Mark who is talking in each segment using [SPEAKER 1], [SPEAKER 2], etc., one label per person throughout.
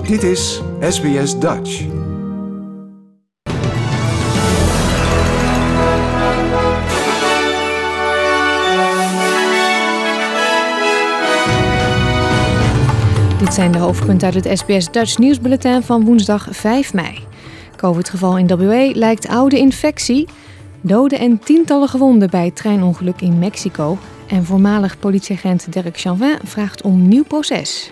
[SPEAKER 1] Dit is SBS Dutch.
[SPEAKER 2] Dit zijn de hoofdpunten uit het SBS Dutch nieuwsbulletin van woensdag 5 mei. COVID-geval in WA lijkt oude infectie. Doden en tientallen gewonden bij treinongeluk in Mexico. En voormalig politieagent Derek Chauvin vraagt om nieuw proces.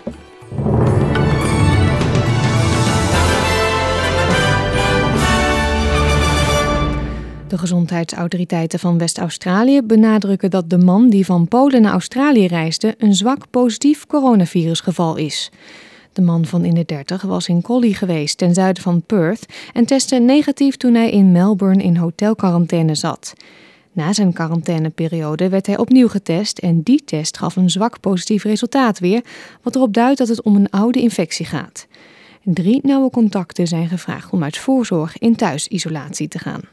[SPEAKER 2] De gezondheidsautoriteiten van West-Australië benadrukken dat de man die van Polen naar Australië reisde een zwak positief coronavirusgeval is. De man van in de 30 was in Collie geweest ten zuiden van Perth en testte negatief toen hij in Melbourne in hotelquarantaine zat. Na zijn quarantaineperiode werd hij opnieuw getest en die test gaf een zwak positief resultaat weer, wat erop duidt dat het om een oude infectie gaat. 3 nauwe contacten zijn gevraagd om uit voorzorg in thuisisolatie te gaan.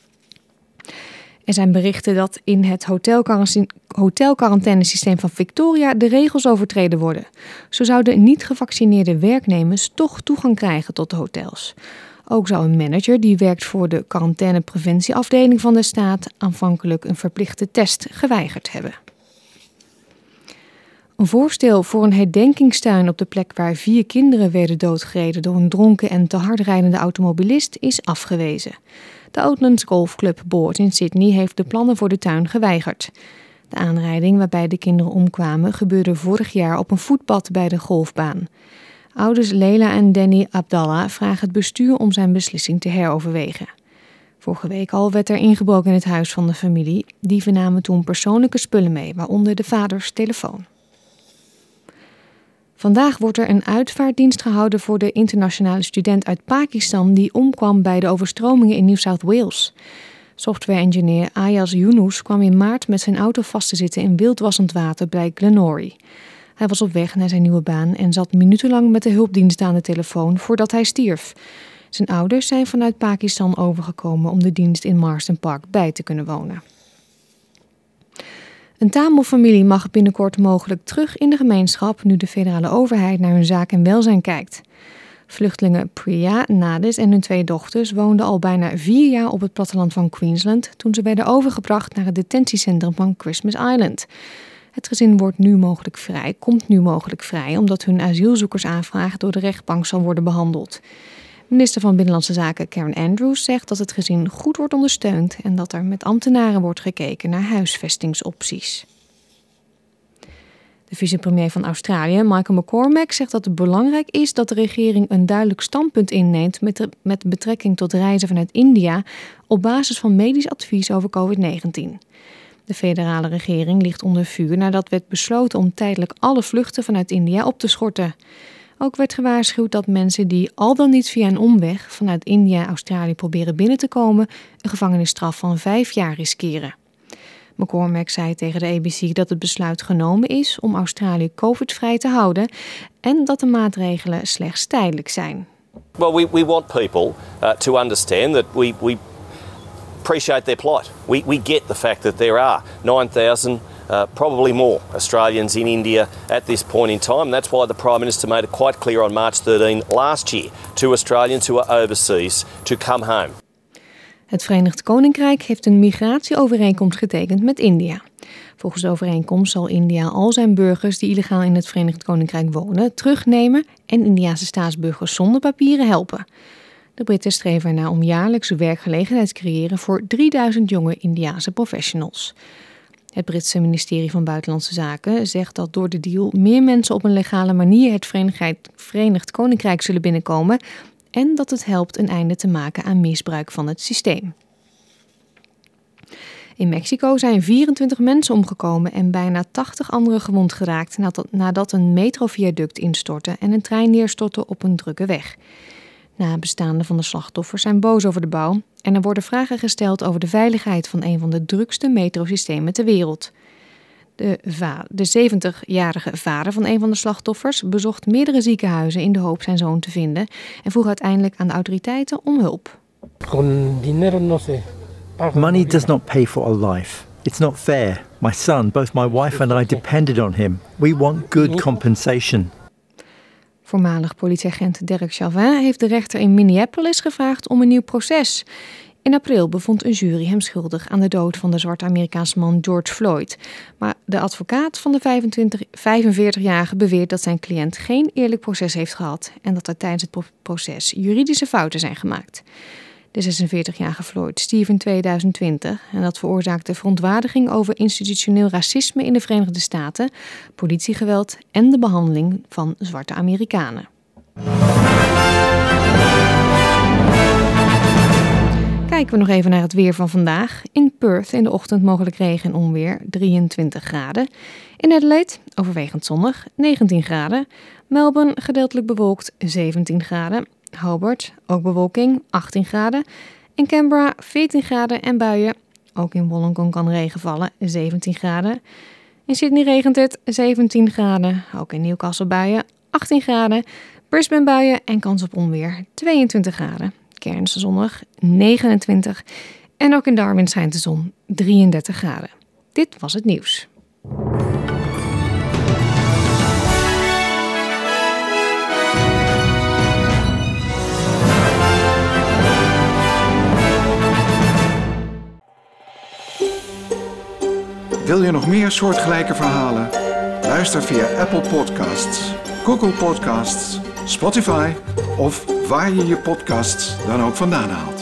[SPEAKER 2] Er zijn berichten dat in het hotelquarantaine-systeem van Victoria de regels overtreden worden. Zo zouden niet gevaccineerde werknemers toch toegang krijgen tot de hotels. Ook zou een manager die werkt voor de quarantainepreventieafdeling van de staat aanvankelijk een verplichte test geweigerd hebben. Een voorstel voor een herdenkingstuin op de plek waar 4 kinderen werden doodgereden door een dronken en te hard rijdende automobilist is afgewezen. De Oatlands Golf Club Board in Sydney heeft de plannen voor de tuin geweigerd. De aanrijding waarbij de kinderen omkwamen gebeurde vorig jaar op een voetpad bij de golfbaan. Ouders Leila en Danny Abdallah vragen het bestuur om zijn beslissing te heroverwegen. Vorige week al werd er ingebroken in het huis van de familie. Dieven namen toen persoonlijke spullen mee, waaronder de vaders telefoon. Vandaag wordt er een uitvaartdienst gehouden voor de internationale student uit Pakistan die omkwam bij de overstromingen in New South Wales. Software-engineer Ayaz Yunus kwam in maart met zijn auto vast te zitten in wildwassend water bij Glenorchy. Hij was op weg naar zijn nieuwe baan en zat minutenlang met de hulpdienst aan de telefoon voordat hij stierf. Zijn ouders zijn vanuit Pakistan overgekomen om de dienst in Marsden Park bij te kunnen wonen. Een Tamil-familie mag binnenkort mogelijk terug in de gemeenschap nu de federale overheid naar hun zaak en welzijn kijkt. Vluchtelingen Priya, Nadis en hun 2 dochters woonden al bijna 4 jaar op het platteland van Queensland toen ze werden overgebracht naar het detentiecentrum van Christmas Island. Het gezin komt nu mogelijk vrij omdat hun asielzoekersaanvraag door de rechtbank zal worden behandeld. Minister van Binnenlandse Zaken Karen Andrews zegt dat het gezin goed wordt ondersteund en dat er met ambtenaren wordt gekeken naar huisvestingsopties. De vicepremier van Australië, Michael McCormack, zegt dat het belangrijk is dat de regering een duidelijk standpunt inneemt met betrekking tot reizen vanuit India op basis van medisch advies over COVID-19. De federale regering ligt onder vuur nadat werd besloten om tijdelijk alle vluchten vanuit India op te schorten. Ook werd gewaarschuwd dat mensen die al dan niet via een omweg vanuit India Australië proberen binnen te komen, een gevangenisstraf van 5 jaar riskeren. McCormack zei tegen de ABC dat het besluit genomen is om Australië COVID-vrij te houden en dat de maatregelen slechts tijdelijk zijn.
[SPEAKER 3] Well, we want people to understand that we appreciate their plight. We get the fact that there are 9,000 probably more Australians in India at this point in time. That's why the Prime Minister made it quite clear on March 13 last year to Australians who are overseas to come home.
[SPEAKER 2] Het Verenigd Koninkrijk heeft een migratieovereenkomst getekend met India. Volgens de overeenkomst zal India al zijn burgers die illegaal in het Verenigd Koninkrijk wonen terugnemen en Indiase staatsburgers zonder papieren helpen. De Britten streven ernaar om jaarlijks werkgelegenheid te creëren voor 3000 jonge Indiase professionals. Het Britse ministerie van Buitenlandse Zaken zegt dat door de deal meer mensen op een legale manier het Verenigd Koninkrijk zullen binnenkomen en dat het helpt een einde te maken aan misbruik van het systeem. In Mexico zijn 24 mensen omgekomen en bijna 80 anderen gewond geraakt nadat een metroviaduct instortte en een trein neerstortte op een drukke weg. Nabestaanden van de slachtoffers zijn boos over de bouw en er worden vragen gesteld over de veiligheid van een van de drukste metrosystemen ter wereld. De 70-jarige vader van een van de slachtoffers bezocht meerdere ziekenhuizen in de hoop zijn zoon te vinden en vroeg uiteindelijk aan de autoriteiten om hulp.
[SPEAKER 4] Money does not pay for a life. It's not fair. My son, both my wife and I depended on him. We want good compensation.
[SPEAKER 2] Voormalig politieagent Derek Chauvin heeft de rechter in Minneapolis gevraagd om een nieuw proces. In april bevond een jury hem schuldig aan de dood van de zwarte Amerikaanse man George Floyd. Maar de advocaat van de 45-jarige beweert dat zijn cliënt geen eerlijk proces heeft gehad en dat er tijdens het proces juridische fouten zijn gemaakt. De 46-jarige Floyd stierf in 2020 en dat veroorzaakte verontwaardiging over institutioneel racisme in de Verenigde Staten, politiegeweld en de behandeling van zwarte Amerikanen. Kijken we nog even naar het weer van vandaag. In Perth in de ochtend mogelijk regen en onweer, 23 graden. In Adelaide overwegend zonnig, 19 graden. Melbourne gedeeltelijk bewolkt, 17 graden. Hobart ook bewolking, 18 graden. In Canberra 14 graden en buien. Ook in Wollongong kan regen vallen, 17 graden. In Sydney regent het, 17 graden. Ook in Newcastle buien, 18 graden. Brisbane buien en kans op onweer, 22 graden. Cairns zonnig, 29. En ook in Darwin schijnt de zon, 33 graden. Dit was het nieuws.
[SPEAKER 1] Wil je nog meer soortgelijke verhalen? Luister via Apple Podcasts, Google Podcasts, Spotify of waar je je podcasts dan ook vandaan haalt.